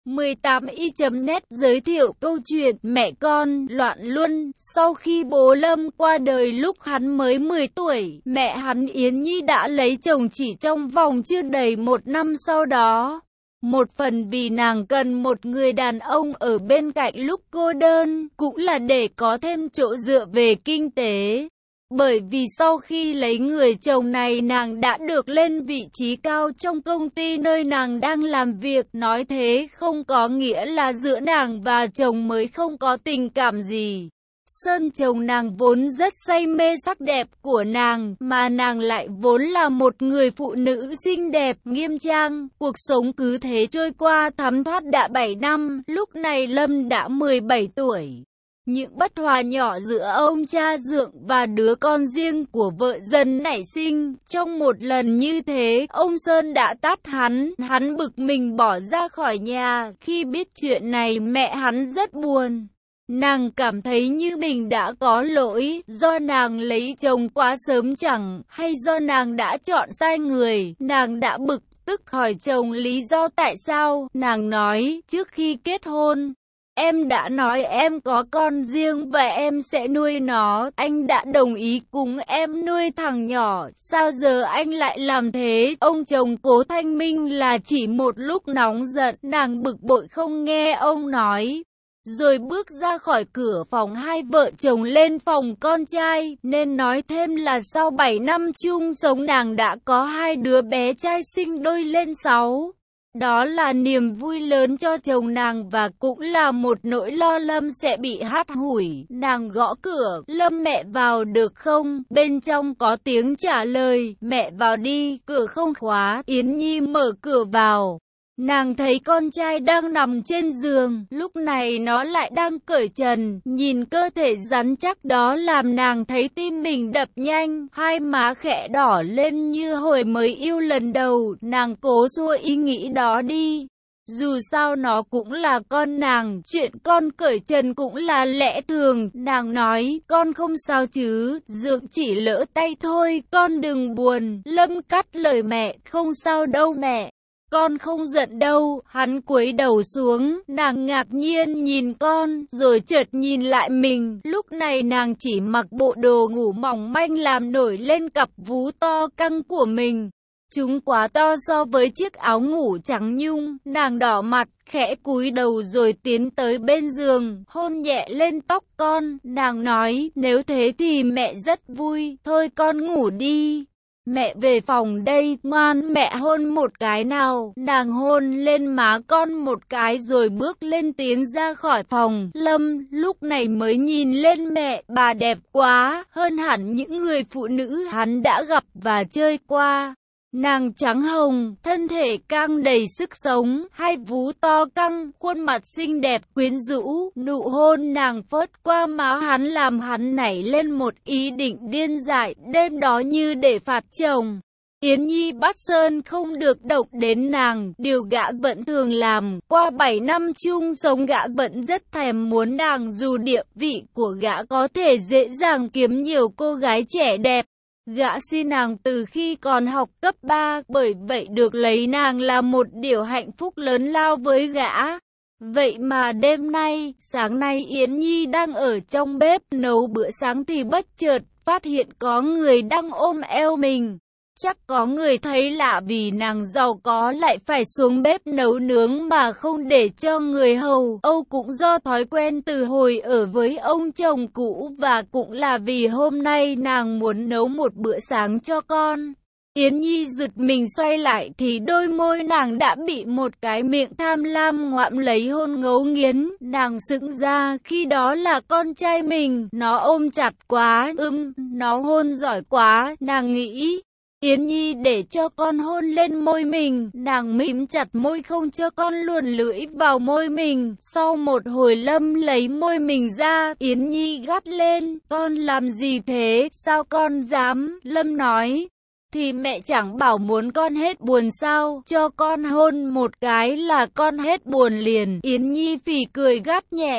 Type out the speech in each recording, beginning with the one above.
18i.net giới thiệu câu chuyện mẹ con loạn luân. Sau khi bố Lâm qua đời lúc hắn mới 10 tuổi, mẹ hắn Yến Nhi đã lấy chồng chỉ trong vòng chưa đầy 1 năm sau đó. Một phần vì nàng cần một người đàn ông ở bên cạnh lúc cô đơn, cũng là để có thêm chỗ dựa về kinh tế. Bởi vì sau khi lấy người chồng này nàng đã được lên vị trí cao trong công ty nơi nàng đang làm việc. Nói thế không có nghĩa là giữa nàng và chồng mới không có tình cảm gì. Sơn chồng nàng vốn rất say mê sắc đẹp của nàng, mà nàng lại vốn là một người phụ nữ xinh đẹp, nghiêm trang. Cuộc sống cứ thế trôi qua thấm thoát đã 7 năm, lúc này Lâm đã 17 tuổi. Những bất hòa nhỏ giữa ông cha dượng và đứa con riêng của vợ dần nảy sinh. Trong một lần như thế, ông Sơn đã tát hắn bực mình bỏ ra khỏi nhà. Khi biết chuyện này mẹ hắn rất buồn. Nàng cảm thấy như mình đã có lỗi, do nàng lấy chồng quá sớm chẳng, hay do nàng đã chọn sai người. Nàng đã bực tức hỏi chồng lý do tại sao. Nàng nói, trước khi kết hôn, em đã nói em có con riêng và em sẽ nuôi nó. Anh đã đồng ý cùng em nuôi thằng nhỏ. Sao giờ anh lại làm thế? Ông chồng cố thanh minh là chỉ một lúc nóng giận. Nàng bực bội không nghe ông nói, rồi bước ra khỏi cửa phòng hai vợ chồng lên phòng con trai. Nên nói thêm là sau 7 năm chung sống nàng đã có 2 đứa bé trai sinh đôi lên 6. Đó là niềm vui lớn cho chồng nàng và cũng là một nỗi lo Lâm sẽ bị hắt hủi. Nàng gõ cửa, Lâm mẹ vào được không? Bên trong có tiếng trả lời, mẹ vào đi, cửa không khóa. Yến Nhi mở cửa vào. Nàng thấy con trai đang nằm trên giường, lúc này nó lại đang cởi trần, nhìn cơ thể rắn chắc đó làm nàng thấy tim mình đập nhanh, hai má khẽ đỏ lên như hồi mới yêu lần đầu. Nàng cố xua ý nghĩ đó đi. Dù sao nó cũng là con nàng, chuyện con cởi trần cũng là lẽ thường. Nàng nói, con không sao chứ, Dượng chỉ lỡ tay thôi, con đừng buồn. Lâm cắt lời mẹ, không sao đâu mẹ. Con không giận đâu. Hắn cúi đầu xuống, nàng ngạc nhiên nhìn con, rồi chợt nhìn lại mình. Lúc này nàng chỉ mặc bộ đồ ngủ mỏng manh làm nổi lên cặp vú to căng của mình. Chúng quá to so với chiếc áo ngủ trắng nhung. Nàng đỏ mặt, khẽ cúi đầu rồi tiến tới bên giường, hôn nhẹ lên tóc con. Nàng nói, nếu thế thì mẹ rất vui, thôi con ngủ đi. Mẹ về phòng đây, ngoan mẹ hôn một cái nào. Nàng hôn lên má con một cái rồi bước lên tiến ra khỏi phòng. Lâm lúc này mới nhìn lên mẹ, bà đẹp quá, hơn hẳn những người phụ nữ hắn đã gặp và chơi qua. Nàng trắng hồng, thân thể căng đầy sức sống, hai vú to căng, khuôn mặt xinh đẹp quyến rũ. Nụ hôn nàng phớt qua má hắn làm hắn nảy lên một ý định điên dại, đêm đó như để phạt chồng. Yến Nhi bắt Sơn không được động đến nàng, điều gã vẫn thường làm. Qua 7 năm chung sống gã vẫn rất thèm muốn nàng, dù địa vị của gã có thể dễ dàng kiếm nhiều cô gái trẻ đẹp. Gã xin nàng từ khi còn học cấp 3, bởi vậy được lấy nàng là một điều hạnh phúc lớn lao với gã. Vậy mà đêm nay, sáng nay Yến Nhi đang ở trong bếp nấu bữa sáng thì bất chợt phát hiện có người đang ôm eo mình. Chắc có người thấy lạ vì nàng giàu có lại phải xuống bếp nấu nướng mà không để cho người hầu. Âu cũng do thói quen từ hồi ở với ông chồng cũ và cũng là vì hôm nay nàng muốn nấu một bữa sáng cho con. Yến Nhi giật mình xoay lại thì đôi môi nàng đã bị một cái miệng tham lam ngoạm lấy hôn ngấu nghiến. Nàng sững ra, khi đó là con trai mình, nó ôm chặt quá, nó hôn giỏi quá, nàng nghĩ. Yến Nhi để cho con hôn lên môi mình, nàng mím chặt môi không cho con luồn lưỡi vào môi mình. Sau một hồi Lâm lấy môi mình ra, Yến Nhi gắt lên, con làm gì thế, sao con dám? Lâm nói, thì mẹ chẳng bảo muốn con hết buồn sao, cho con hôn một cái là con hết buồn liền. Yến Nhi phì cười gắt nhẹ.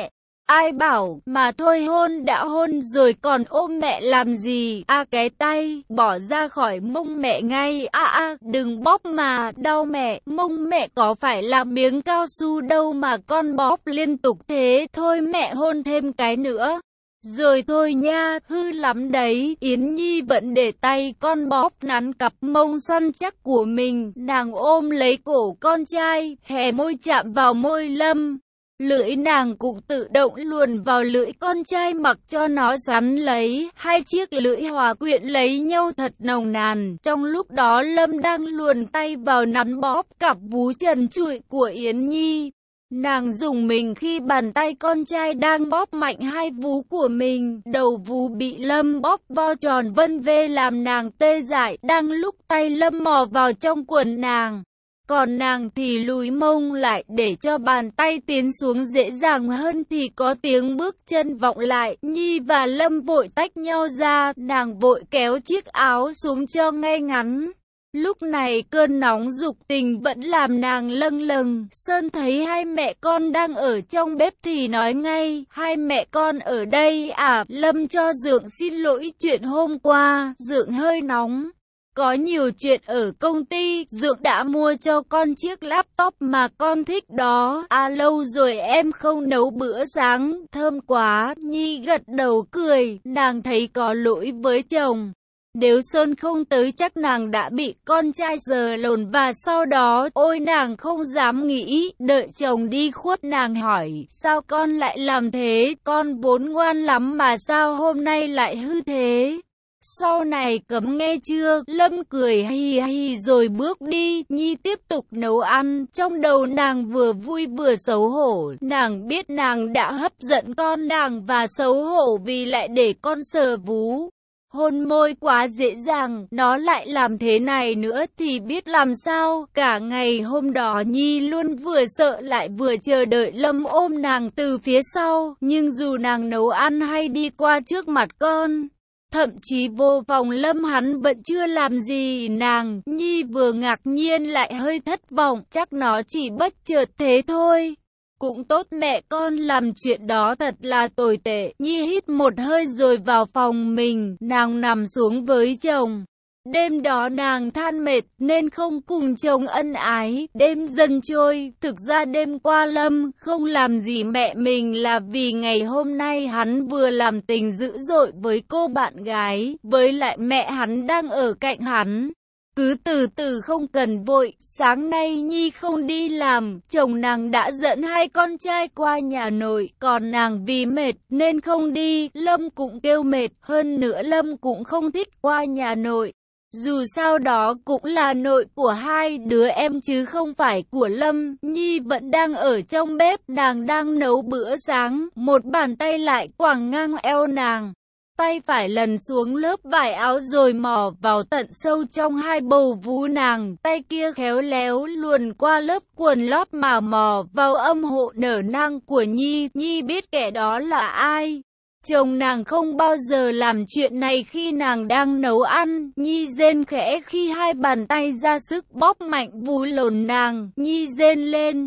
Ai bảo, mà thôi hôn đã hôn rồi còn ôm mẹ làm gì, cái tay, bỏ ra khỏi mông mẹ ngay, đừng bóp mà, đau mẹ, mông mẹ có phải là miếng cao su đâu mà con bóp liên tục thế, thôi mẹ hôn thêm cái nữa. Rồi thôi nha, hư lắm đấy, Yến Nhi vẫn để tay con bóp nắn cặp mông săn chắc của mình, nàng ôm lấy cổ con trai, hé môi chạm vào môi Lâm. Lưỡi nàng cũng tự động luồn vào lưỡi con trai mặc cho nó xoắn lấy, hai chiếc lưỡi hòa quyện lấy nhau thật nồng nàn. Trong lúc đó Lâm đang luồn tay vào nắn bóp cặp vú trần trụi của Yến Nhi. Nàng dùng mình khi bàn tay con trai đang bóp mạnh hai vú của mình, đầu vú bị Lâm bóp vo tròn vân vê làm nàng tê dại, đang lúc tay Lâm mò vào trong quần nàng. Còn nàng thì lùi mông lại để cho bàn tay tiến xuống dễ dàng hơn thì có tiếng bước chân vọng lại. Nhi và Lâm vội tách nhau ra, nàng vội kéo chiếc áo xuống cho ngay ngắn. Lúc này cơn nóng dục tình vẫn làm nàng lâng lâng. Sơn thấy hai mẹ con đang ở trong bếp thì nói ngay, hai mẹ con ở đây à? Lâm cho Dượng xin lỗi chuyện hôm qua, Dượng hơi nóng. Có nhiều chuyện ở công ty, Dượng đã mua cho con chiếc laptop mà con thích đó. Lâu rồi em không nấu bữa sáng, thơm quá. Nhi gật đầu cười, nàng thấy có lỗi với chồng. Nếu Sơn không tới chắc nàng đã bị con trai giờ lồn và sau đó, ôi nàng không dám nghĩ, đợi chồng đi khuất nàng hỏi, sao con lại làm thế, con vốn ngoan lắm mà sao hôm nay lại hư thế? Sau này cấm nghe chưa? Lâm cười hi hi rồi bước đi. Nhi tiếp tục nấu ăn. Trong đầu nàng vừa vui vừa xấu hổ. Nàng biết nàng đã hấp dẫn con nàng và xấu hổ vì lại để con sờ vú. Hôn môi quá dễ dàng, nó lại làm thế này nữa thì biết làm sao. Cả ngày hôm đó Nhi luôn vừa sợ lại vừa chờ đợi Lâm ôm nàng từ phía sau. Nhưng dù nàng nấu ăn hay đi qua trước mặt con, thậm chí vô vòng Lâm hắn vẫn chưa làm gì nàng. Nhi vừa ngạc nhiên lại hơi thất vọng, chắc nó chỉ bất chợt thế thôi. Cũng tốt mẹ con làm chuyện đó thật là tồi tệ. Nhi hít một hơi rồi vào phòng mình, nàng nằm xuống với chồng. Đêm đó nàng than mệt nên không cùng chồng ân ái. Đêm dần trôi, thực ra đêm qua Lâm không làm gì mẹ mình là vì ngày hôm nay hắn vừa làm tình dữ dội với cô bạn gái, với lại mẹ hắn đang ở cạnh hắn. Cứ từ từ không cần vội, sáng nay Nhi không đi làm, chồng nàng đã dẫn hai con trai qua nhà nội, còn nàng vì mệt nên không đi. Lâm cũng kêu mệt, hơn nữa Lâm cũng không thích qua nhà nội. Dù sao đó cũng là nội của hai đứa em chứ không phải của Lâm. Nhi vẫn đang ở trong bếp, nàng đang nấu bữa sáng, một bàn tay lại quàng ngang eo nàng. Tay phải lần xuống lớp vải áo rồi mò vào tận sâu trong hai bầu vú nàng. Tay kia khéo léo luồn qua lớp quần lót mà mò vào âm hộ nở nang của Nhi. Nhi biết kẻ đó là ai. Chồng nàng không bao giờ làm chuyện này khi nàng đang nấu ăn. Nhi rên khẽ khi hai bàn tay ra sức bóp mạnh vú lồn nàng. Nhi rên lên.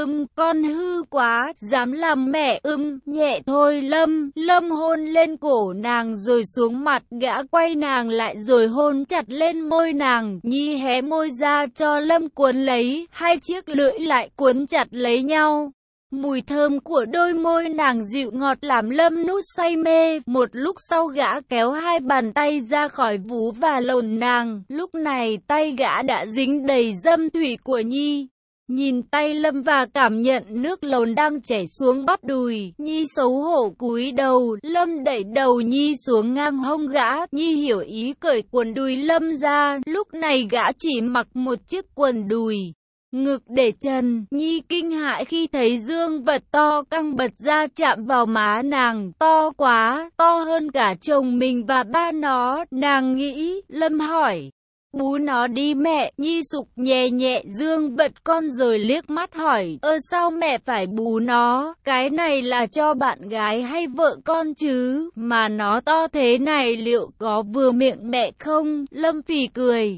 Con hư quá, dám làm mẹ nhẹ thôi Lâm. Lâm hôn lên cổ nàng rồi xuống mặt, gã quay nàng lại rồi hôn chặt lên môi nàng. Nhi hé môi ra cho Lâm cuốn lấy, hai chiếc lưỡi lại cuốn chặt lấy nhau. Mùi thơm của đôi môi nàng dịu ngọt làm Lâm nút say mê. Một lúc sau gã kéo hai bàn tay ra khỏi vú và lồn nàng. Lúc này tay gã đã dính đầy dâm thủy của Nhi. Nhìn tay Lâm và cảm nhận nước lồn đang chảy xuống bắp đùi, Nhi xấu hổ cúi đầu. Lâm đẩy đầu Nhi xuống ngang hông gã. Nhi hiểu ý cởi quần đùi Lâm ra. Lúc này gã chỉ mặc một chiếc quần đùi, ngực để trần. Nhi kinh hãi khi thấy dương vật to căng bật ra chạm vào má nàng. To quá, to hơn cả chồng mình và ba nó. Nàng nghĩ. Lâm hỏi, bú nó đi mẹ. Nhi sục nhẹ nhẹ dương vật con rồi liếc mắt hỏi, sao mẹ phải bú nó? Cái này là cho bạn gái hay vợ con chứ? Mà nó to thế này liệu có vừa miệng mẹ không? Lâm phì cười.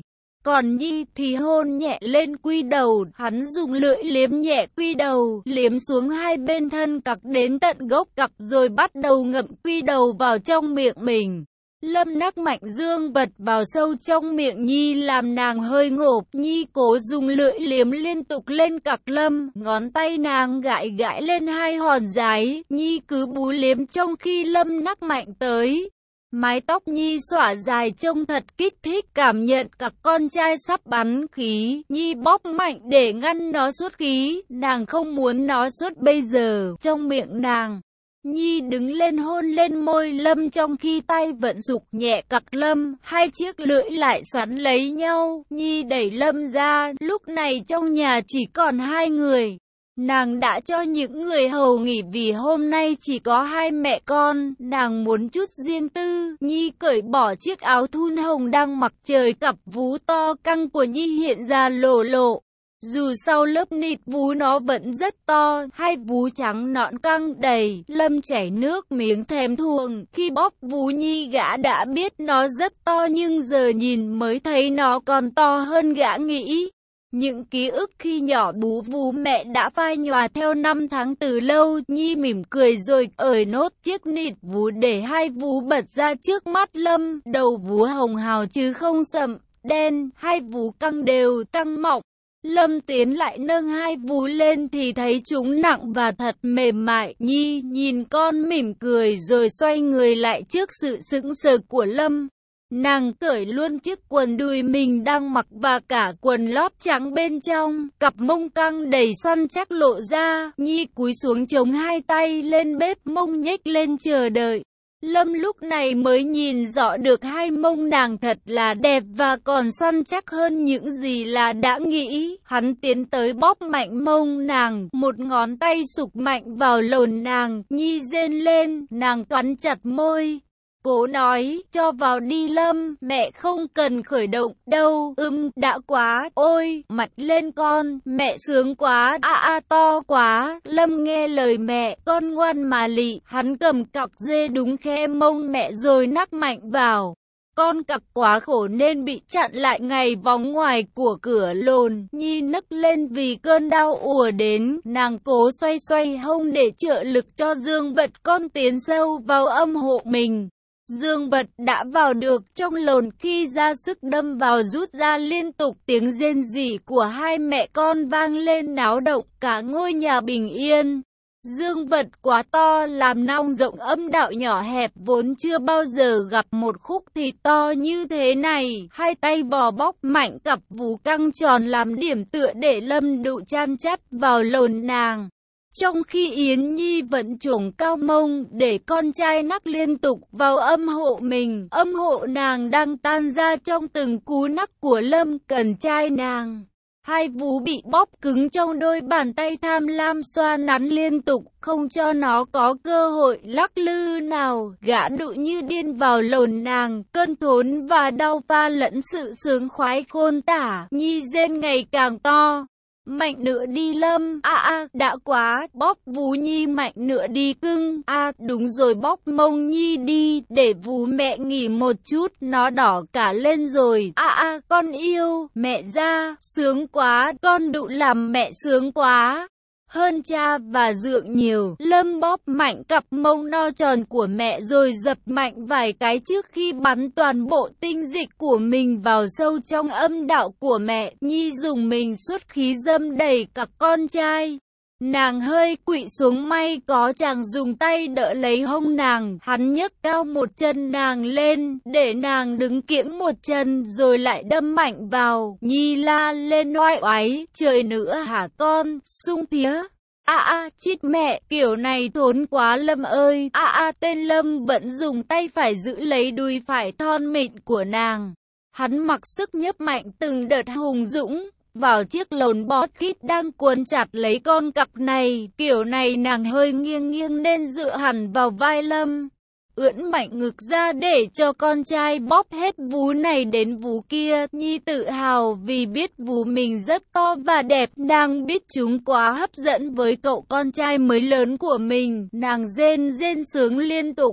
còn Nhi thì hôn nhẹ lên quy đầu, hắn dùng lưỡi liếm nhẹ quy đầu, liếm xuống hai bên thân cặc đến tận gốc cặc rồi bắt đầu ngậm quy đầu vào trong miệng mình. Lâm nắc mạnh dương vật vào sâu trong miệng Nhi làm nàng hơi ngộp. Nhi cố dùng lưỡi liếm liên tục lên cặc Lâm, ngón tay nàng gãi gãi lên hai hòn giái. Nhi cứ bú liếm trong khi Lâm nắc mạnh tới. Mái tóc Nhi xõa dài trông thật kích thích, cảm nhận cặc con trai sắp bắn khí. Nhi bóp mạnh để ngăn nó xuất khí, nàng không muốn nó xuất bây giờ. Trong miệng nàng, Nhi đứng lên hôn lên môi Lâm trong khi tay vẫn giục nhẹ cặc Lâm, hai chiếc lưỡi lại xoắn lấy nhau. Nhi đẩy Lâm ra, lúc này trong nhà chỉ còn hai người. Nàng đã cho những người hầu nghỉ vì hôm nay chỉ có hai mẹ con, nàng muốn chút riêng tư. Nhi cởi bỏ chiếc áo thun hồng đang mặc, trời cặp vú to căng của Nhi hiện ra lộ lộ. Dù sau lớp nịt vú nó vẫn rất to, hai vú trắng nõn căng đầy. Lâm chảy nước miếng thèm thuồng, khi bóp vú Nhi gã đã biết nó rất to nhưng giờ nhìn mới thấy nó còn to hơn gã nghĩ. Những ký ức khi nhỏ bú vú mẹ đã phai nhòa theo năm tháng từ lâu. Nhi mỉm cười rồi ởi nốt chiếc nịt vú để hai vú bật ra trước mắt Lâm. Đầu vú hồng hào chứ không sậm, đen, hai vú căng đều, căng mọng. Lâm tiến lại nâng hai vú lên thì thấy chúng nặng và thật mềm mại. Nhi nhìn con mỉm cười rồi xoay người lại trước sự sững sờ của Lâm. Nàng cởi luôn chiếc quần đùi mình đang mặc và cả quần lót trắng bên trong, cặp mông căng đầy săn chắc lộ ra. Nhi cúi xuống chống hai tay lên bếp mông nhếch lên chờ đợi. Lâm lúc này mới nhìn rõ được hai mông nàng thật là đẹp và còn săn chắc hơn những gì là đã nghĩ. Hắn tiến tới bóp mạnh mông nàng, một ngón tay sục mạnh vào lồn nàng. Nhi rên lên, nàng cắn chặt môi. Cố nói, cho vào đi Lâm, mẹ không cần khởi động đâu. Đã quá, ôi, mạnh lên con, mẹ sướng quá, to quá. Lâm nghe lời mẹ, con ngoan mà lị. Hắn cầm cặp dê đúng khe mông mẹ rồi nắc mạnh vào. Con cặc quá khổ nên bị chặn lại ngay vòng ngoài của cửa lồn. Nhi nức lên vì cơn đau ùa đến. Nàng cố xoay xoay hông để trợ lực cho dương vật con tiến sâu vào âm hộ mình. Dương vật đã vào được trong lồn khi ra sức đâm vào rút ra liên tục, tiếng rên rỉ của hai mẹ con vang lên náo động cả ngôi nhà bình yên. Dương vật quá to làm nong rộng âm đạo nhỏ hẹp vốn chưa bao giờ gặp một khúc thịt to như thế này. Hai tay vò bóc mạnh cặp vú căng tròn làm điểm tựa để Lâm đụ chan chắt vào lồn nàng. Trong khi Yến Nhi vẫn chổng cao mông để con trai nắc liên tục vào âm hộ mình, âm hộ nàng đang tan ra trong từng cú nắc của Lâm cần trai nàng. Hai vú bị bóp cứng trong đôi bàn tay tham lam xoa nắn liên tục, không cho nó có cơ hội lắc lư nào. Gã đụ như điên vào lồn nàng, cơn thốn và đau pha lẫn sự sướng khoái khôn tả. Nhi rên ngày càng to. Mạnh nữa đi Lâm, đã quá, bóp vú Nhi mạnh nữa đi cưng, đúng rồi bóp mông Nhi đi, để vú mẹ nghỉ một chút, nó đỏ cả lên rồi, con yêu, mẹ ra, sướng quá, con đụ làm mẹ sướng quá. Hơn cha và dượng nhiều. Lâm bóp mạnh cặp mông no tròn của mẹ rồi dập mạnh vài cái trước khi bắn toàn bộ tinh dịch của mình vào sâu trong âm đạo của mẹ. Nhi dùng mình xuất khí dâm đầy cặp con trai. Nàng hơi quỵ xuống, may có chàng dùng tay đỡ lấy hông nàng. Hắn nhấc cao một chân nàng lên, để nàng đứng kiễng một chân rồi lại đâm mạnh vào. Nhi la lên oai oái, trời nữa hả con, sung tía. Chít mẹ, kiểu này thốn quá Lâm ơi. Tên Lâm vẫn dùng tay phải giữ lấy đùi phải thon mịn của nàng. Hắn mặc sức nhấp mạnh từng đợt hùng dũng vào chiếc lồn bót khít đang cuốn chặt lấy con cặc này. Kiểu này nàng hơi nghiêng nghiêng nên dựa hẳn vào vai Lâm, ưỡn mạnh ngực ra để cho con trai bóp hết vú này đến vú kia. Nhi tự hào vì biết vú mình rất to và đẹp. Nàng biết chúng quá hấp dẫn với cậu con trai mới lớn của mình. Nàng rên sướng liên tục.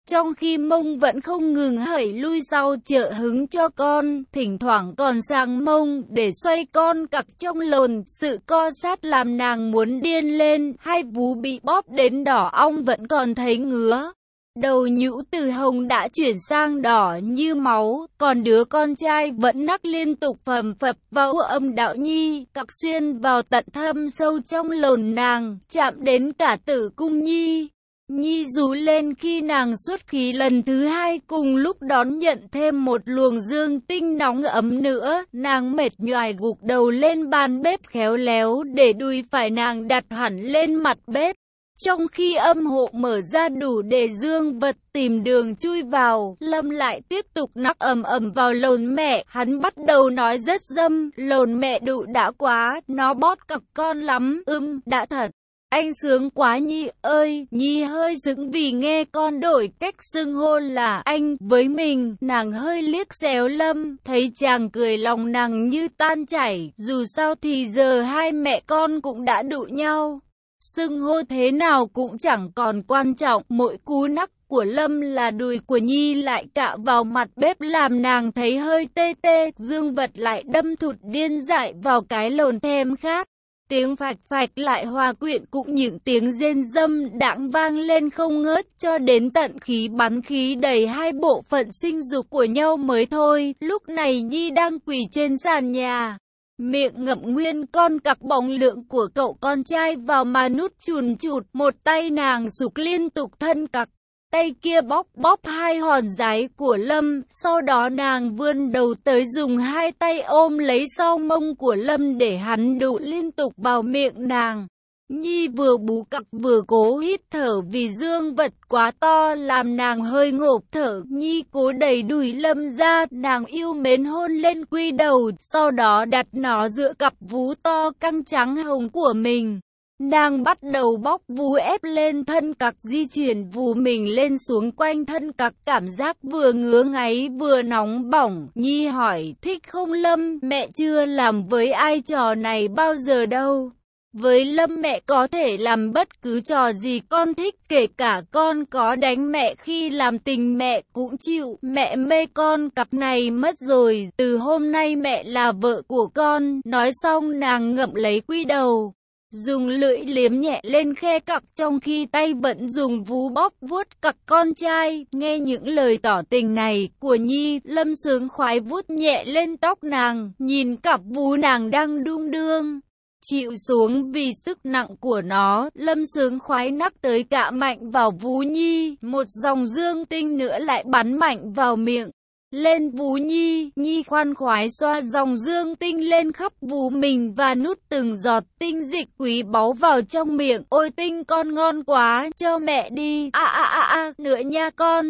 trong khi mông vẫn không ngừng hẩy lui sau trợ hứng cho con, thỉnh thoảng còn sang mông để xoay con cặc trong lồn. Sự co sát làm nàng muốn điên lên, hai vú bị bóp đến đỏ ong vẫn còn thấy ngứa. Đầu nhũ từ hồng đã chuyển sang đỏ như máu, còn đứa con trai vẫn nắc liên tục phầm phập vào âm đạo nhi, cặc xuyên vào tận thâm sâu trong lồn nàng, chạm đến cả tử cung nhi. Nhi rú lên khi nàng xuất khí lần thứ hai, cùng lúc đón nhận thêm một luồng dương tinh nóng ấm nữa. Nàng mệt nhoài gục đầu lên bàn bếp khéo léo để đùi phải nàng đặt hẳn lên mặt bếp. Trong khi âm hộ mở ra đủ để dương vật tìm đường chui vào, Lâm lại tiếp tục nắc ầm ầm vào lồn mẹ. Hắn bắt đầu nói rất dâm, lồn mẹ đụ đã quá, nó bót cặc con lắm, đã thật. Anh sướng quá Nhi ơi. Nhi hơi sững vì nghe con đổi cách xưng hô là anh với mình. Nàng hơi liếc xéo Lâm, thấy chàng cười lòng nàng như tan chảy. Dù sao thì giờ hai mẹ con cũng đã đụ nhau, xưng hô thế nào cũng chẳng còn quan trọng. Mỗi cú nắc của Lâm là đùi của Nhi lại cạ vào mặt bếp làm nàng thấy hơi tê tê. Dương vật lại đâm thụt điên dại vào cái lồn thèm khát. Tiếng phạch phạch lại hòa quyện cũng những tiếng rên dâm đãng vang lên không ngớt cho đến tận khí bắn khí đầy hai bộ phận sinh dục của nhau mới thôi. Lúc này Nhi đang quỳ trên sàn nhà, miệng ngậm nguyên con cặc bóng lượng của cậu con trai vào mà nút chùn chụt. Một tay nàng sục liên tục thân cặc, tay kia bóp hai hòn giái của Lâm. Sau đó nàng vươn đầu tới dùng hai tay ôm lấy sau mông của Lâm để hắn đụ liên tục vào miệng nàng. Nhi vừa bú cặc vừa cố hít thở vì dương vật quá to làm nàng hơi ngộp thở. Nhi cố đẩy đùi Lâm ra, nàng yêu mến hôn lên quy đầu, sau đó đặt nó giữa cặp vú to căng trắng hồng của mình. Nàng bắt đầu bóc vú ép lên thân cặc, di chuyển vú mình lên xuống quanh thân cặc, cảm giác vừa ngứa ngáy vừa nóng bỏng. Nhi hỏi, thích không Lâm? Mẹ chưa làm với ai trò này bao giờ đâu. Với Lâm mẹ có thể làm bất cứ trò gì con thích, kể cả con có đánh mẹ khi làm tình mẹ cũng chịu. Mẹ mê con cặp này mất rồi, từ hôm nay mẹ là vợ của con. Nói xong nàng ngậm lấy quy đầu, dùng lưỡi liếm nhẹ lên khe cặc trong khi tay vẫn dùng vú bóp vuốt cặc con trai. Nghe những lời tỏ tình này của Nhi, Lâm sướng khoái vuốt nhẹ lên tóc nàng, nhìn cặp vú nàng đang đung đưa chịu xuống vì sức nặng của nó. Lâm sướng khoái nắc tới cạ mạnh vào vú Nhi, một dòng dương tinh nữa lại bắn mạnh vào miệng lên vú Nhi. Nhi khoan khoái xoa dòng dương tinh lên khắp vú mình và nút từng giọt tinh dịch quý báu vào trong miệng. Ôi tinh con ngon quá, cho mẹ đi. Nữa nha con.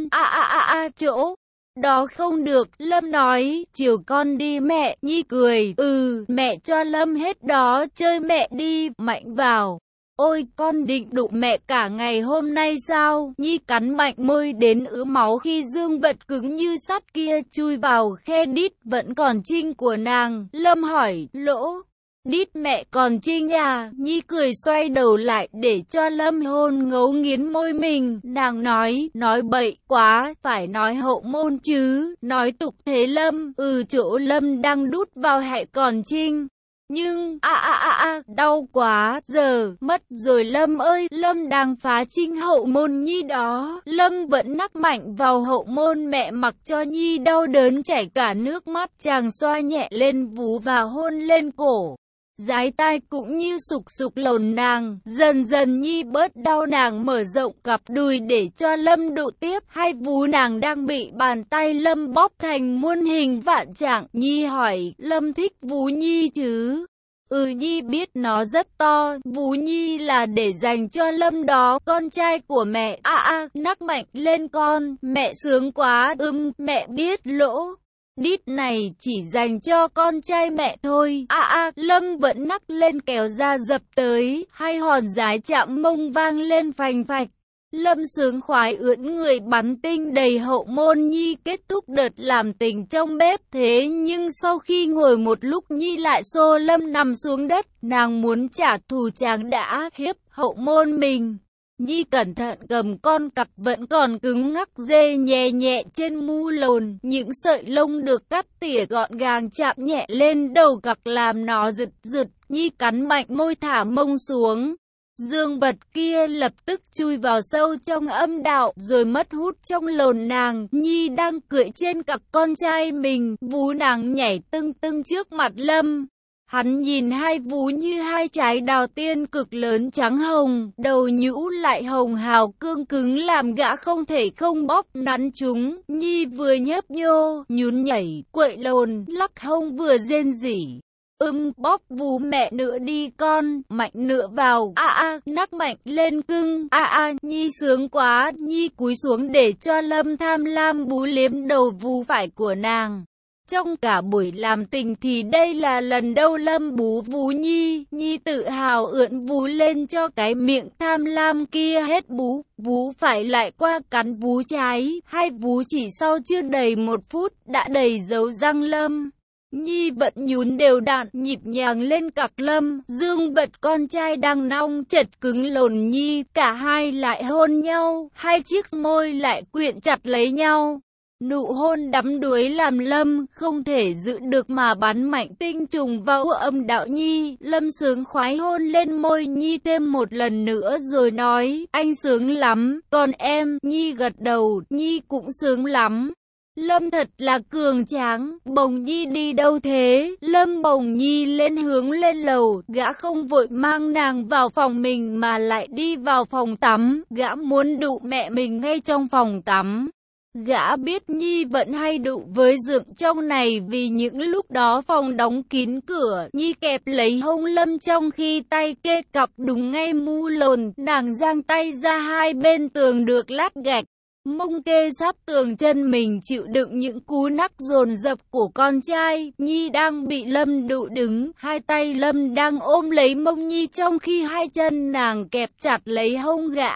Chỗ đó không được, Lâm nói, chiều con đi mẹ. Nhi cười, mẹ cho Lâm hết đó, chơi mẹ đi, mạnh vào. Ôi, con định đụ mẹ cả ngày hôm nay sao? Nhi cắn mạnh môi đến ứ máu khi dương vật cứng như sắt kia chui vào khe đít vẫn còn trinh của nàng. Lâm hỏi, lỗ đít mẹ còn trinh à? Nhi cười xoay đầu lại để cho Lâm hôn ngấu nghiến môi mình. Nàng nói bậy quá, phải nói hậu môn chứ, nói tục thế Lâm. Chỗ Lâm đang đút vào hại còn trinh. Nhưng, đau quá, giờ, mất rồi Lâm ơi. Lâm đang phá trinh hậu môn Nhi đó. Lâm vẫn nắc mạnh vào hậu môn mẹ mặc cho Nhi đau đớn chảy cả nước mắt. Chàng xoa nhẹ lên vú và hôn lên cổ, dái tai cũng như sục lồn nàng. Dần dần Nhi bớt đau, nàng mở rộng cặp đùi để cho Lâm đụ tiếp. Hai vú nàng đang bị bàn tay Lâm bóp thành muôn hình vạn trạng. Nhi hỏi, Lâm thích vú Nhi chứ? Nhi biết nó rất to, vú Nhi là để dành cho Lâm đó, con trai của mẹ. Nắc mạnh lên con, mẹ sướng quá. Mẹ biết lỗ đít này chỉ dành cho con trai mẹ thôi. Lâm vẫn nắc lên kéo ra dập tới, hai hòn giái chạm mông vang lên phành phạch. Lâm sướng khoái ưỡn người bắn tinh đầy hậu môn Nhi kết thúc đợt làm tình trong bếp. Thế nhưng sau khi ngồi một lúc Nhi lại xô Lâm nằm xuống đất. Nàng muốn trả thù chàng đã hiếp hậu môn mình. Nhi cẩn thận cầm con cặc vẫn còn cứng ngắc dê nhẹ nhẹ trên mu lồn, những sợi lông được cắt tỉa gọn gàng chạm nhẹ lên đầu cặc làm nó giật giật. Nhi cắn mạnh môi thả mông xuống. Dương vật kia lập tức chui vào sâu trong âm đạo rồi mất hút trong lồn nàng. Nhi đang cưỡi trên cặc con trai mình, vú nàng nhảy tưng tưng trước mặt Lâm. Hắn nhìn hai vú như hai trái đào tiên cực lớn trắng hồng, đầu nhũ lại hồng hào cương cứng làm gã không thể không bóp nắn chúng. Nhi vừa nhấp nhô, nhún nhảy, quậy lồn, lắc hông vừa rên rỉ. Bóp vú mẹ nữa đi con, mạnh nữa vào, nắc mạnh lên cưng, Nhi sướng quá. Nhi cúi xuống để cho Lâm tham lam bú liếm đầu vú phải của nàng. Trong cả buổi làm tình thì đây là lần đầu Lâm bú vú Nhi. Nhi tự hào ưỡn vú lên cho cái miệng tham lam kia hết bú. Vú phải lại qua cắn vú trái, hai vú chỉ sau chưa đầy 1 phút đã đầy dấu răng Lâm. Nhi vẫn nhún đều đặn, nhịp nhàng lên cặc Lâm. Dương vật con trai đang nong chật cứng lồn Nhi, cả hai lại hôn nhau, hai chiếc môi lại quyện chặt lấy nhau. Nụ hôn đắm đuối làm Lâm không thể giữ được mà bắn mạnh tinh trùng vào âm đạo Nhi. Lâm sướng khoái hôn lên môi Nhi thêm một lần nữa rồi nói, anh sướng lắm, còn em. Nhi gật đầu, Nhi cũng sướng lắm. Lâm thật là cường tráng, bồng Nhi đi đâu thế? Lâm bồng Nhi lên hướng lên lầu, gã không vội mang nàng vào phòng mình mà lại đi vào phòng tắm, gã muốn đụ mẹ mình ngay trong phòng tắm. Gã biết Nhi vẫn hay đụ với Dượng trong này vì những lúc đó phòng đóng kín cửa. Nhi kẹp lấy hông Lâm trong khi tay kê cặp đúng ngay mu lồn, nàng giang tay ra hai bên tường được lát gạch. Mông kê sát tường, chân mình chịu đựng những cú nắc dồn dập của con trai. Nhi đang bị Lâm đụ đứng, hai tay Lâm đang ôm lấy mông Nhi trong khi hai chân nàng kẹp chặt lấy hông gã.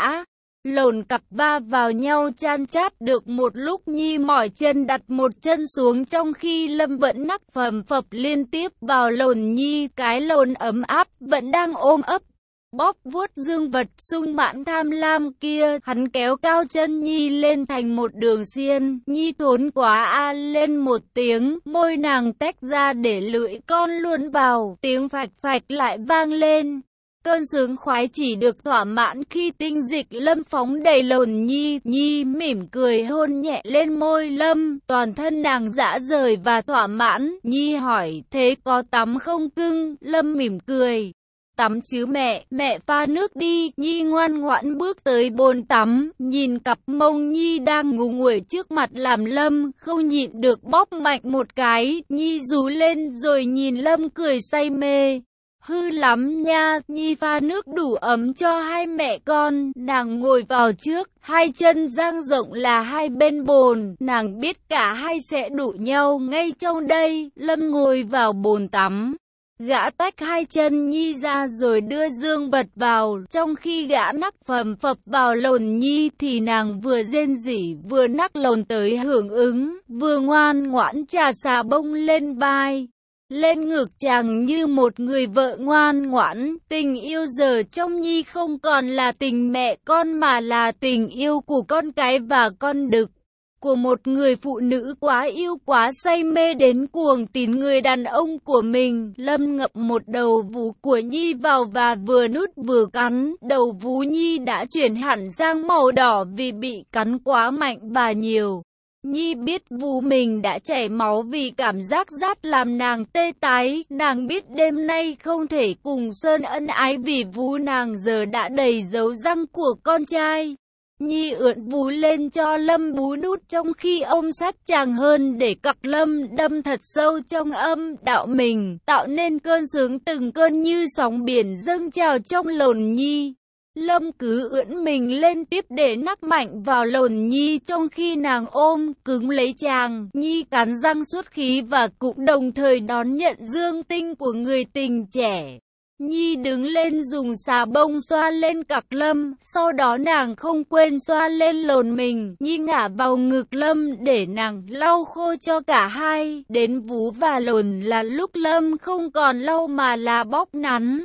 Lồn cặp va vào nhau chan chát được một lúc. Nhi mỏi chân đặt một chân xuống trong khi Lâm vẫn nắc phầm phập liên tiếp vào lồn Nhi. Cái lồn ấm áp vẫn đang ôm ấp, bóp vuốt dương vật sung mãn tham lam kia. Hắn kéo cao chân Nhi lên thành một đường xiên. Nhi thốn quá lên một tiếng, môi nàng tách ra để lưỡi con luồn vào. Tiếng phạch phạch lại vang lên. Cơn sướng khoái chỉ được thỏa mãn khi tinh dịch Lâm phóng đầy lồn Nhi. Nhi mỉm cười hôn nhẹ lên môi Lâm, toàn thân nàng rã rời và thỏa mãn. Nhi hỏi, thế có tắm không cưng? Lâm mỉm cười, tắm chứ mẹ pha nước đi. Nhi ngoan ngoãn bước tới bồn tắm, nhìn cặp mông Nhi đang ngủ nguội trước mặt làm Lâm không nhịn được bóp mạnh một cái. Nhi rú lên rồi nhìn Lâm cười say mê. Hư lắm nha. Nhi pha nước đủ ấm cho hai mẹ con. Nàng ngồi vào trước, hai chân dang rộng là hai bên bồn. Nàng biết cả hai sẽ đụ nhau ngay trong đây. Lâm ngồi vào bồn tắm, gã tách hai chân Nhi ra rồi đưa dương vật vào. Trong khi gã nắc phầm phập vào lồn Nhi thì nàng vừa rên rỉ vừa nắc lồn tới hưởng ứng, vừa ngoan ngoãn chà xà bông lên vai, lên ngực chàng như một người vợ ngoan ngoãn. Tình yêu giờ trong Nhi không còn là tình mẹ con mà là tình yêu của con cái và con đực, của một người phụ nữ quá yêu quá say mê đến cuồng tín người đàn ông của mình. Lâm ngậm một đầu vú của Nhi vào và vừa nút vừa cắn. Đầu vú Nhi đã chuyển hẳn sang màu đỏ vì bị cắn quá mạnh và nhiều. Nhi biết vú mình đã chảy máu vì cảm giác rát làm nàng tê tái. Nàng biết đêm nay không thể cùng Sơn ân ái vì vú nàng giờ đã đầy dấu răng của con trai. Nhi ưỡn vú lên cho Lâm bú nút trong khi ôm sát chàng hơn để cặc Lâm đâm thật sâu trong âm đạo mình, tạo nên cơn sướng từng cơn như sóng biển dâng trào trong lồn Nhi. Lâm cứ ưỡn mình lên tiếp để nắc mạnh vào lồn Nhi trong khi nàng ôm cứng lấy chàng. Nhi cắn răng xuất khí và cũng đồng thời đón nhận dương tinh của người tình trẻ. Nhi đứng lên dùng xà bông xoa lên cặc Lâm, sau đó nàng không quên xoa lên lồn mình. Nhi ngả vào ngực Lâm để nàng lau khô cho cả hai. Đến vú và lồn là lúc Lâm không còn lau mà là bóp nắn.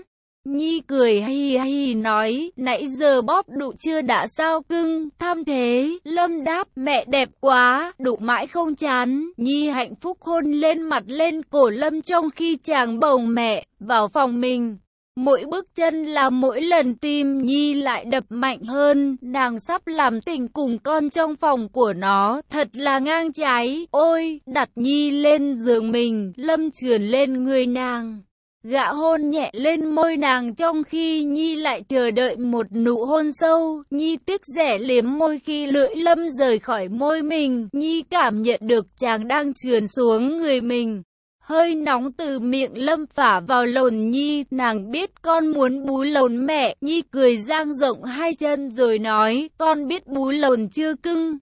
Nhi cười hi hi nói, nãy giờ bóp đụ chưa đã sao cưng, tham thế. Lâm đáp, mẹ đẹp quá, đụ mãi không chán. Nhi hạnh phúc hôn lên mặt lên cổ Lâm trong khi chàng bồng mẹ vào phòng mình. Mỗi bước chân là mỗi lần tim Nhi lại đập mạnh hơn, nàng sắp làm tình cùng con trong phòng của nó, thật là ngang trái. Ôi, đặt Nhi lên giường mình, Lâm trườn lên người nàng. Gã hôn nhẹ lên môi nàng trong khi Nhi lại chờ đợi một nụ hôn sâu. Nhi tiếc rẻ liếm môi khi lưỡi Lâm rời khỏi môi mình. Nhi cảm nhận được chàng đang trườn xuống người mình. Hơi nóng từ miệng Lâm phả vào lồn Nhi, nàng biết con muốn bú lồn mẹ. Nhi cười dang rộng hai chân rồi nói, con biết bú lồn chưa cưng?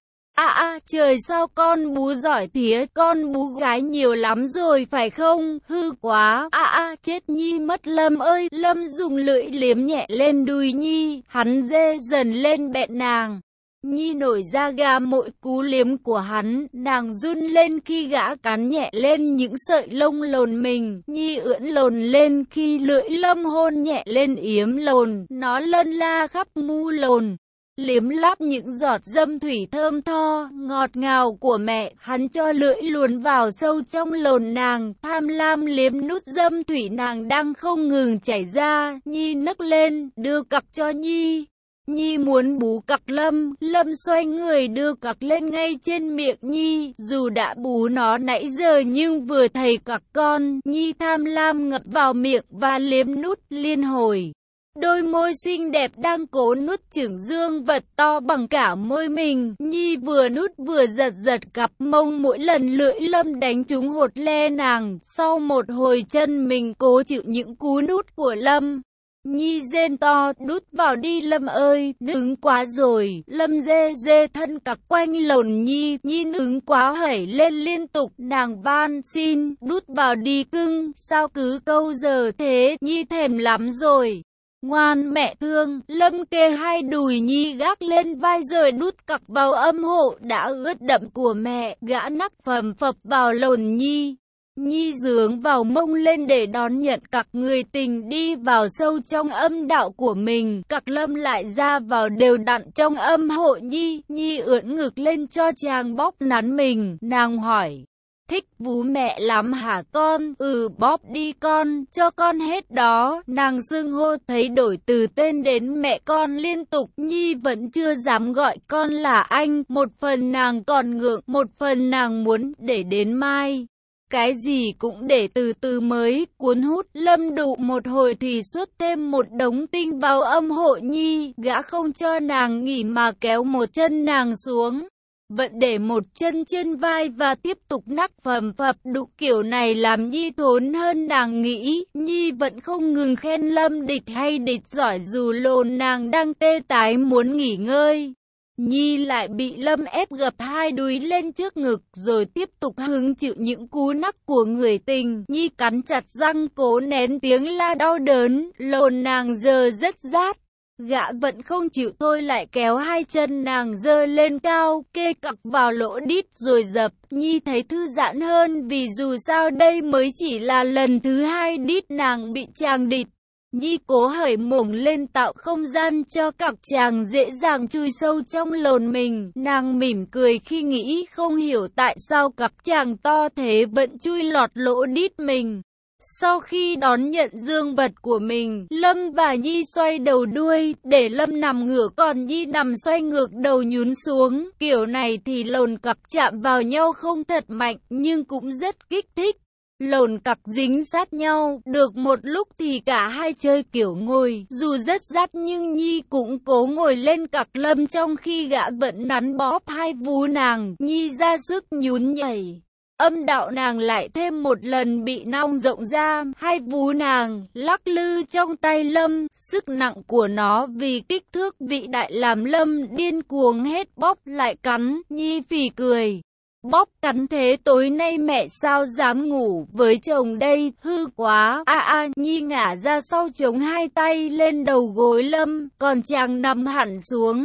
Trời sao con bú giỏi thế, con bú gái nhiều lắm rồi phải không? Hư quá, chết Nhi mất Lâm ơi. Lâm dùng lưỡi liếm nhẹ lên đùi Nhi, hắn dê dần lên bẹn nàng. Nhi nổi da gà mỗi cú liếm của hắn, nàng run lên khi gã cắn nhẹ lên những sợi lông lồn mình. Nhi ưỡn lồn lên khi lưỡi Lâm hôn nhẹ lên yếm lồn, nó lân la khắp mu lồn. Liếm láp những giọt dâm thủy thơm tho, ngọt ngào của mẹ, hắn cho lưỡi luồn vào sâu trong lồn nàng, tham lam liếm nút dâm thủy nàng đang không ngừng chảy ra. Nhi nấc lên, đưa cặc cho Nhi. Nhi muốn bú cặc Lâm, Lâm xoay người đưa cặc lên ngay trên miệng Nhi, dù đã bú nó nãy giờ nhưng vừa thấy cặc con, Nhi tham lam ngập vào miệng và liếm nút liên hồi. Đôi môi xinh đẹp đang cố nuốt chửng dương vật to bằng cả môi mình. Nhi vừa nút vừa giật giật cặp mông mỗi lần lưỡi Lâm đánh trúng hột le nàng. Sau một hồi chân mình cố chịu những cú nút của Lâm. Nhi rên to, đút vào đi Lâm ơi, nướng quá rồi. Lâm dê dê thân cặc quanh lồn Nhi, Nhi nướng quá hẩy lên liên tục, nàng van xin, đút vào đi cưng, sao cứ câu giờ thế, Nhi thèm lắm rồi. Ngoan mẹ thương, Lâm kê hai đùi Nhi gác lên vai rồi đút cặc vào âm hộ đã ướt đậm của mẹ, gã nắc phầm phập vào lồn Nhi. Nhi dướng vào mông lên để đón nhận cặc người tình đi vào sâu trong âm đạo của mình. Cặc Lâm lại ra vào đều đặn trong âm hộ Nhi. Nhi ưỡn ngực lên cho chàng bóp nắn mình. Nàng hỏi, thích vú mẹ lắm hả con? Ừ, bóp đi con, cho con hết đó. Nàng xưng hô thấy đổi từ tên đến mẹ con liên tục. Nhi vẫn chưa dám gọi con là anh. Một phần nàng còn ngượng, một phần nàng muốn để đến mai. Cái gì cũng để từ từ mới cuốn hút. Lâm đụ một hồi thì xuất thêm một đống tinh vào âm hộ Nhi. Gã không cho nàng nghỉ mà kéo một chân nàng xuống, vẫn để một chân trên vai và tiếp tục nắc phầm phập. Đụ kiểu này làm Nhi thốn hơn nàng nghĩ. Nhi vẫn không ngừng khen Lâm địch hay địch giỏi dù lồn nàng đang tê tái muốn nghỉ ngơi. Nhi lại bị Lâm ép gập hai đùi lên trước ngực rồi tiếp tục hứng chịu những cú nắc của người tình. Nhi cắn chặt răng cố nén tiếng la đau đớn, lồn nàng giờ rất rát. Gã vẫn không chịu thôi lại kéo hai chân nàng giơ lên cao, kê cặc vào lỗ đít rồi dập. Nhi thấy thư giãn hơn vì dù sao đây mới chỉ là lần thứ hai đít nàng bị chàng địch. Nhi cố hởi mổng lên tạo không gian cho cặc chàng dễ dàng chui sâu trong lồn mình. Nàng mỉm cười khi nghĩ không hiểu tại sao cặc chàng to thế vẫn chui lọt lỗ đít mình. Sau khi đón nhận dương vật của mình, Lâm và Nhi xoay đầu đuôi, để Lâm nằm ngửa còn Nhi nằm xoay ngược đầu nhún xuống. Kiểu này thì lồn cặc chạm vào nhau không thật mạnh, nhưng cũng rất kích thích. Lồn cặc dính sát nhau, được một lúc thì cả hai chơi kiểu ngồi, dù rất rát nhưng Nhi cũng cố ngồi lên cặc Lâm trong khi gã vẫn nắn bóp hai vú nàng. Nhi ra sức nhún nhảy. Âm đạo nàng lại thêm một lần bị nong rộng ra, hai vú nàng lắc lư trong tay Lâm, sức nặng của nó vì kích thước vĩ đại làm Lâm điên cuồng hết bóp lại cắn. Nhi phì cười. Bóp cắn thế tối nay mẹ sao dám ngủ với chồng đây, hư quá. Nhi ngả ra sau chống hai tay lên đầu gối Lâm, còn chàng nằm hẳn xuống.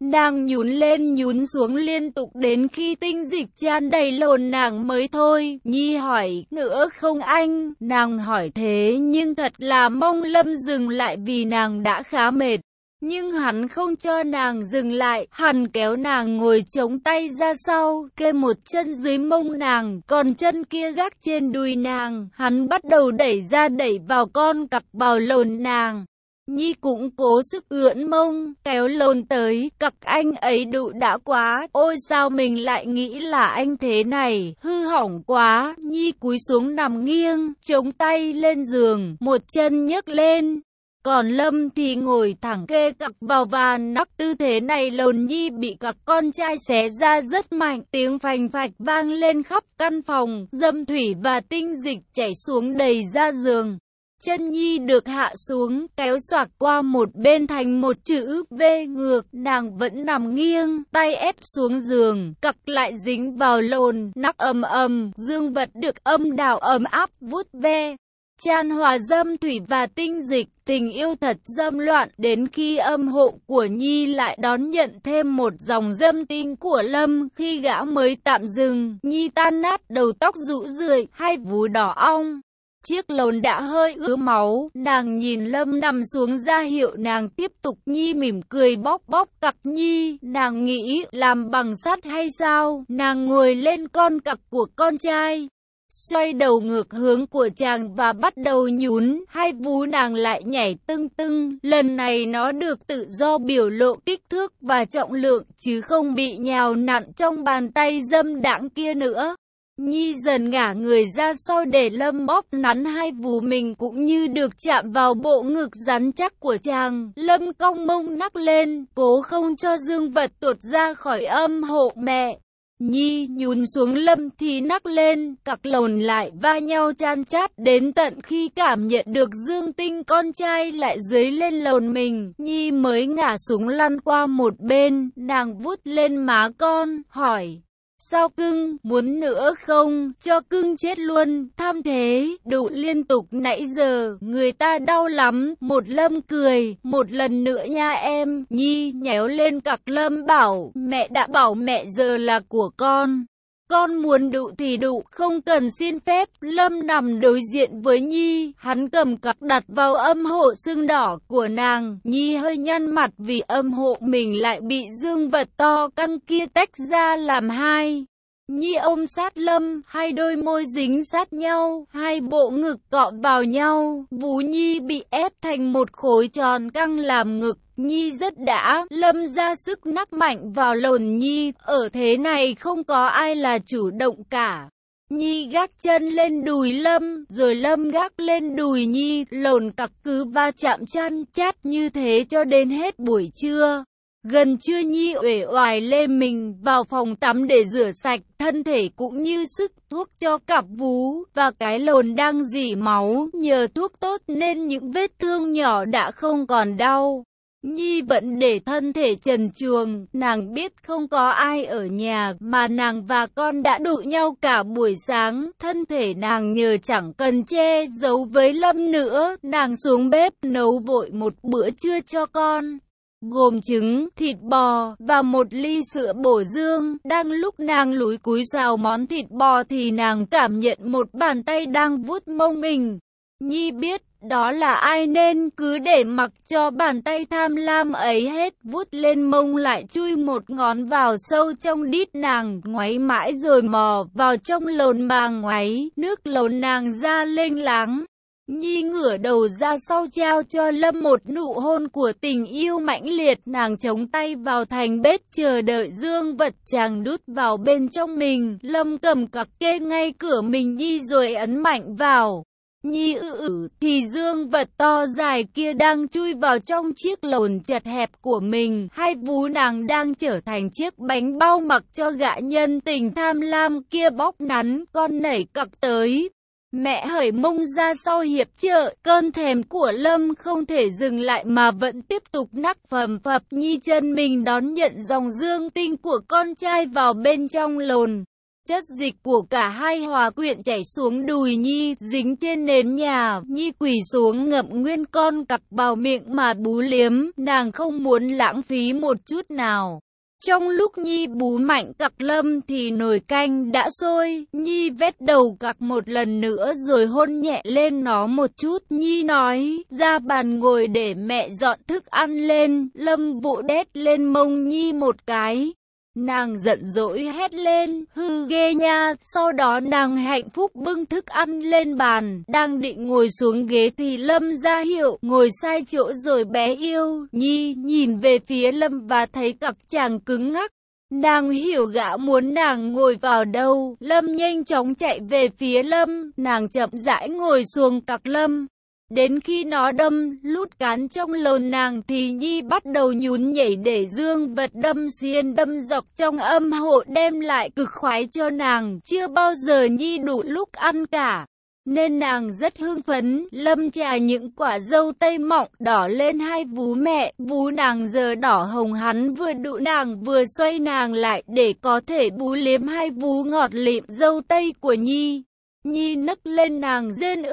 Nàng nhún lên nhún xuống liên tục đến khi tinh dịch tràn đầy lồn nàng mới thôi. Nhi hỏi, nữa không anh? Nàng hỏi thế nhưng thật là mong Lâm dừng lại vì nàng đã khá mệt. Nhưng hắn không cho nàng dừng lại, hắn kéo nàng ngồi chống tay ra sau, kê một chân dưới mông nàng, còn chân kia gác trên đùi nàng. Hắn bắt đầu đẩy ra đẩy vào con cặc vào lồn nàng. Nhi cũng cố sức ưỡn mông, kéo lồn tới, cặc anh ấy đụ đã quá, ôi sao mình lại nghĩ là anh thế này, hư hỏng quá. Nhi cúi xuống nằm nghiêng, chống tay lên giường, một chân nhấc lên. Còn Lâm thì ngồi thẳng kê cặc vào và nắp. Tư thế này lồn Nhi bị cặc con trai xé ra rất mạnh, tiếng phành phạch vang lên khắp căn phòng, dâm thủy và tinh dịch chảy xuống đầy ra giường. Chân Nhi được hạ xuống, kéo xoạc qua một bên thành một chữ V ngược, nàng vẫn nằm nghiêng, tay ép xuống giường, cặc lại dính vào lồn, nắp ầm ầm, dương vật được âm đạo ấm áp vuốt ve. Chan hòa dâm thủy và tinh dịch, tình yêu thật dâm loạn, đến khi âm hộ của Nhi lại đón nhận thêm một dòng dâm tinh của Lâm. Khi gã mới tạm dừng, Nhi tan nát, đầu tóc rũ rượi, hai vú đỏ ong. Chiếc lồn đã hơi ứa máu, nàng nhìn Lâm nằm xuống ra hiệu nàng tiếp tục. Nhi mỉm cười bóp bóp cặc Nhi, nàng nghĩ làm bằng sắt hay sao. Nàng ngồi lên con cặc của con trai, xoay đầu ngược hướng của chàng và bắt đầu nhún, hai vú nàng lại nhảy tưng tưng. Lần này nó được tự do biểu lộ kích thước và trọng lượng, chứ không bị nhào nặn trong bàn tay dâm đãng kia nữa. Nhi dần ngả người ra sau để Lâm bóp nắn hai vú mình cũng như được chạm vào bộ ngực rắn chắc của chàng. Lâm cong mông nắc lên, cố không cho dương vật tuột ra khỏi âm hộ mẹ. Nhi nhún xuống Lâm thì nắc lên, cặc lồn lại va nhau chan chát đến tận khi cảm nhận được dương tinh con trai lại dưới lên lồn mình. Nhi mới ngả xuống lăn qua một bên, nàng vuốt lên má con, hỏi. Sao cưng, muốn nữa không, cho cưng chết luôn, tham thế, đụ liên tục nãy giờ, người ta đau lắm. Một Lâm cười, một lần nữa nha em. Nhi nhéo lên cặc Lâm bảo, mẹ đã bảo mẹ giờ là của con muốn đụ thì đụ, không cần xin phép. Lâm nằm đối diện với Nhi, hắn cầm cặc đặt vào âm hộ sưng đỏ của nàng. Nhi hơi nhăn mặt vì âm hộ mình lại bị dương vật to căng kia tách ra làm hai. Nhi ôm sát Lâm, hai đôi môi dính sát nhau, hai bộ ngực cọ vào nhau, vú Nhi bị ép thành một khối tròn căng làm ngực. Nhi rất đã, Lâm ra sức nắc mạnh vào lồn Nhi, ở thế này không có ai là chủ động cả. Nhi gác chân lên đùi Lâm, rồi Lâm gác lên đùi Nhi, lồn cặc cứ va chạm chăn chát như thế cho đến hết buổi trưa. Gần trưa Nhi uể oải lê mình vào phòng tắm để rửa sạch thân thể cũng như sức thuốc cho cặp vú và cái lồn đang rỉ máu. Nhờ thuốc tốt nên những vết thương nhỏ đã không còn đau. Nhi vẫn để thân thể trần truồng, nàng biết không có ai ở nhà mà nàng và con đã đụ nhau cả buổi sáng. Thân thể nàng nhờ chẳng cần che giấu với Lâm nữa, nàng xuống bếp nấu vội một bữa trưa cho con, gồm trứng, thịt bò và một ly sữa bổ dương. Đang lúc nàng lúi cúi xào món thịt bò thì nàng cảm nhận một bàn tay đang vuốt mông mình. Nhi biết đó là ai nên cứ để mặc cho bàn tay tham lam ấy hết vuốt lên mông, lại chui một ngón vào sâu trong đít nàng, ngoáy mãi rồi mò vào trong lồn bà ngoáy, nước lồn nàng ra lênh láng. Nhi ngửa đầu ra sau trao cho Lâm một nụ hôn của tình yêu mãnh liệt. Nàng chống tay vào thành bếp chờ đợi dương vật chàng đút vào bên trong mình. Lâm cầm cặc kê ngay cửa mình Nhi rồi ấn mạnh vào. Nhi thì dương vật to dài kia đang chui vào trong chiếc lồn chật hẹp của mình. Hai vú nàng đang trở thành chiếc bánh bao mặc cho gã nhân tình tham lam kia bóp nắn. Con nảy cặc tới, mẹ hởi mông ra sau hiệp trợ. Cơn thèm của Lâm không thể dừng lại mà vẫn tiếp tục nắc phầm phập. Nhi chân mình đón nhận dòng dương tinh của con trai vào bên trong lồn. Chất dịch của cả hai hòa quyện chảy xuống đùi Nhi, dính trên nền nhà. Nhi quỳ xuống ngậm nguyên con cặc vào miệng mà bú liếm, nàng không muốn lãng phí một chút nào. Trong lúc Nhi bú mạnh cặc Lâm thì nồi canh đã sôi, Nhi vét đầu cặc một lần nữa rồi hôn nhẹ lên nó một chút. Nhi nói, ra bàn ngồi để mẹ dọn thức ăn lên. Lâm vỗ đét lên mông Nhi một cái. Nàng giận dỗi hét lên, hư ghê nha. Sau đó nàng hạnh phúc bưng thức ăn lên bàn, đang định ngồi xuống ghế thì Lâm ra hiệu ngồi sai chỗ rồi bé yêu. Nhi nhìn về phía Lâm và thấy cặc chàng cứng ngắc. Nàng hiểu gã muốn nàng ngồi vào đâu. Lâm nhanh chóng chạy về phía Lâm, nàng chậm rãi ngồi xuống cặc Lâm. Đến khi nó đâm, lút cán trong lồn nàng thì Nhi bắt đầu nhún nhảy để dương vật đâm xuyên đâm dọc trong âm hộ đem lại cực khoái cho nàng. Chưa bao giờ Nhi đủ lúc ăn cả, nên nàng rất hưng phấn. Lâm chà những quả dâu tây mọng đỏ lên hai vú mẹ, vú nàng giờ đỏ hồng, hắn vừa đụ nàng vừa xoay nàng lại để có thể bú liếm hai vú ngọt lịm dâu tây của Nhi. Nhi nấc lên nàng rên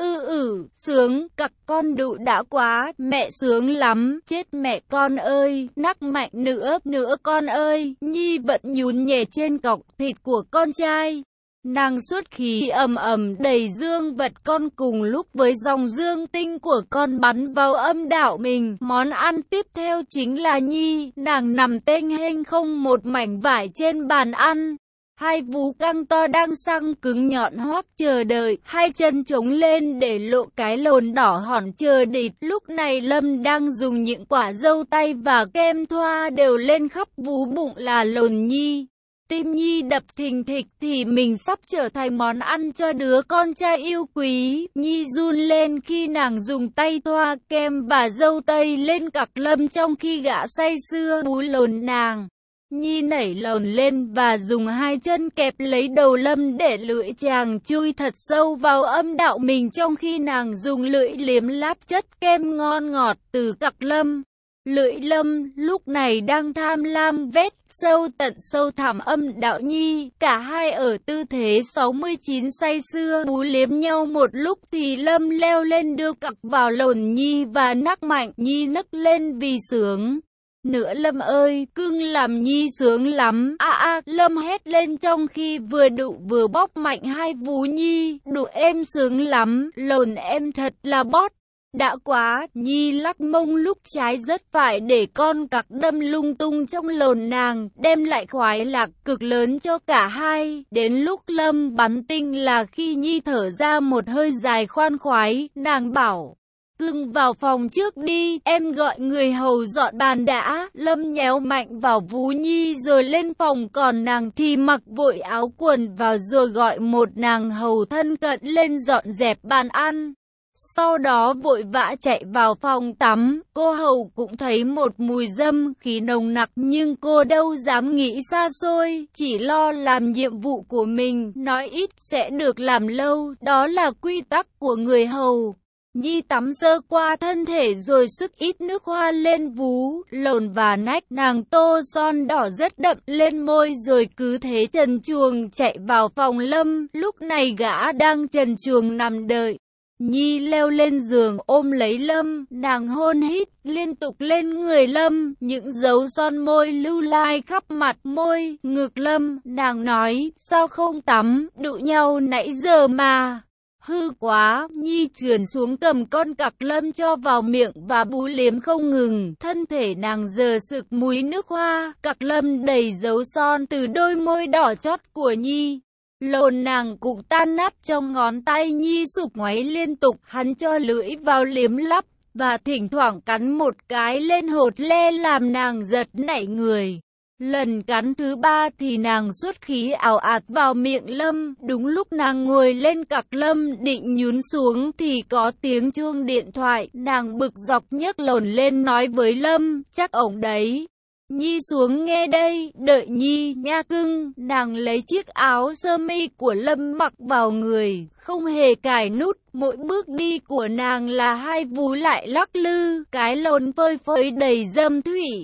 sướng, cặc con đụ đã quá, mẹ sướng lắm, chết mẹ con ơi, nắc mạnh nữa con ơi. Nhi vẫn nhún nhẹ trên cọc thịt của con trai. Nàng xuất khí ầm ầm đầy dương vật con cùng lúc với dòng dương tinh của con bắn vào âm đạo mình. Món ăn tiếp theo chính là Nhi, nàng nằm tênh hênh không một mảnh vải trên bàn ăn. Hai vú căng to đang săng cứng nhọn hoắt chờ đợi, hai chân trống lên để lộ cái lồn đỏ hòn chờ địch. Lúc này Lâm đang dùng những quả dâu tây và kem thoa đều lên khắp vú bụng là lồn Nhi. Tim Nhi đập thình thịch thì mình sắp trở thành món ăn cho đứa con trai yêu quý. Nhi run lên khi nàng dùng tay thoa kem và dâu tây lên cặc Lâm trong khi gã say sưa bú lồn nàng. Nhi nảy lồn lên và dùng hai chân kẹp lấy đầu Lâm để lưỡi chàng chui thật sâu vào âm đạo mình trong khi nàng dùng lưỡi liếm láp chất kem ngon ngọt từ cặc Lâm. Lưỡi Lâm lúc này đang tham lam vét sâu tận sâu thẳm âm đạo Nhi. Cả hai ở tư thế 69 say sưa bú liếm nhau một lúc thì Lâm leo lên đưa cặc vào lồn Nhi và nắc mạnh. Nhi nấc lên vì sướng. Nữa Lâm ơi, cưng làm Nhi sướng lắm. Lâm hét lên trong khi vừa đụ vừa bóp mạnh hai vú Nhi. Đụ em sướng lắm, lồn em thật là bót. Đã quá, Nhi lắc mông lúc trái rất phải để con cặc đâm lung tung trong lồn nàng, đem lại khoái lạc cực lớn cho cả hai. Đến lúc Lâm bắn tinh là khi Nhi thở ra một hơi dài khoan khoái, nàng bảo. Cưng vào phòng trước đi, em gọi người hầu dọn bàn đã. Lâm nhéo mạnh vào vú Nhi rồi lên phòng, còn nàng thì mặc vội áo quần vào rồi gọi một nàng hầu thân cận lên dọn dẹp bàn ăn. Sau đó vội vã chạy vào phòng tắm. Cô hầu cũng thấy một mùi dâm khí nồng nặc nhưng cô đâu dám nghĩ xa xôi, chỉ lo làm nhiệm vụ của mình, nói ít sẽ được làm lâu, đó là quy tắc của người hầu. Nhi tắm sơ qua thân thể rồi sức ít nước hoa lên vú, lồn và nách, nàng tô son đỏ rất đậm lên môi rồi cứ thế trần truồng chạy vào phòng Lâm. Lúc này gã đang trần truồng nằm đợi. Nhi leo lên giường ôm lấy Lâm, nàng hôn hít liên tục lên người Lâm, những dấu son môi lưu lai khắp mặt môi, ngực Lâm. Nàng nói, sao không tắm, đụ nhau nãy giờ mà. Hư quá, Nhi trườn xuống cầm con cặc Lâm cho vào miệng và bú liếm không ngừng. Thân thể nàng giờ sực múi nước hoa, cặc Lâm đầy dấu son từ đôi môi đỏ chót của Nhi. Lồn nàng cũng tan nát trong ngón tay Nhi sụp ngoáy liên tục, hắn cho lưỡi vào liếm lắp và thỉnh thoảng cắn một cái lên hột le làm nàng giật nảy người. Lần cắn thứ ba thì nàng xuất khí ào ạt vào miệng Lâm. Đúng lúc nàng ngồi lên cặc Lâm định nhún xuống thì có tiếng chuông điện thoại. Nàng bực dọc nhấc lồn lên nói với Lâm, chắc ổng đấy. Nhi xuống nghe đây, đợi Nhi nha cưng. Nàng lấy chiếc áo sơ mi của Lâm mặc vào người, không hề cài nút. Mỗi bước đi của nàng là hai vú lại lắc lư, cái lồn phơi phới đầy dâm thủy.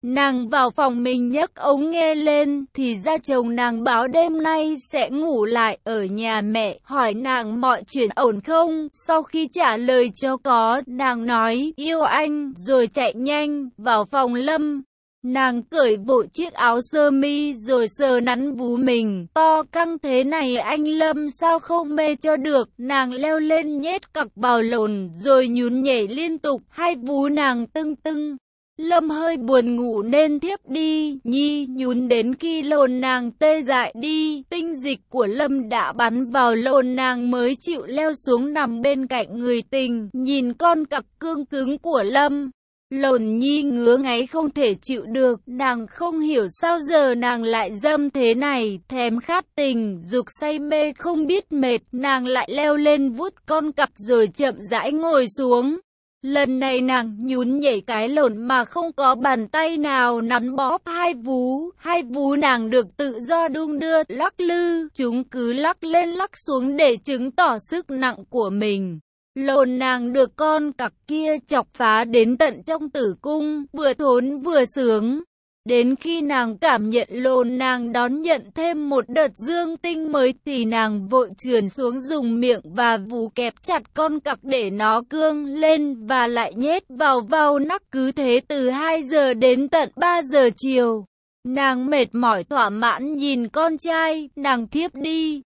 Nàng vào phòng mình nhấc ống nghe lên, thì ra chồng nàng báo đêm nay sẽ ngủ lại ở nhà mẹ, hỏi nàng mọi chuyện ổn không. Sau khi trả lời cho có, nàng nói yêu anh, rồi chạy nhanh vào phòng Lâm. Nàng cởi vội chiếc áo sơ mi rồi sờ nắn vú mình, to căng thế này anh Lâm sao không mê cho được. Nàng leo lên nhét cặc vào lồn rồi nhún nhảy liên tục, hai vú nàng tưng tưng. Lâm hơi buồn ngủ nên thiếp đi, Nhi nhún đến khi lồn nàng tê dại đi, tinh dịch của Lâm đã bắn vào lồn nàng mới chịu leo xuống nằm bên cạnh người tình, nhìn con cặc cương cứng của Lâm. Lồn Nhi ngứa ngáy không thể chịu được, nàng không hiểu sao giờ nàng lại dâm thế này, thèm khát tình, dục say mê không biết mệt, nàng lại leo lên vuốt con cặc rồi chậm rãi ngồi xuống. Lần này nàng nhún nhảy cái lồn mà không có bàn tay nào nắn bóp hai vú nàng được tự do đung đưa, lắc lư, chúng cứ lắc lên lắc xuống để chứng tỏ sức nặng của mình. Lồn nàng được con cặc kia chọc phá đến tận trong tử cung, vừa thốn vừa sướng. Đến khi nàng cảm nhận lồn nàng đón nhận thêm một đợt dương tinh mới thì nàng vội trườn xuống dùng miệng và vú kẹp chặt con cặc để nó cương lên và lại nhét vào nắc, cứ thế từ 2 giờ đến tận 3 giờ chiều. Nàng mệt mỏi thỏa mãn nhìn con trai, nàng thiếp đi.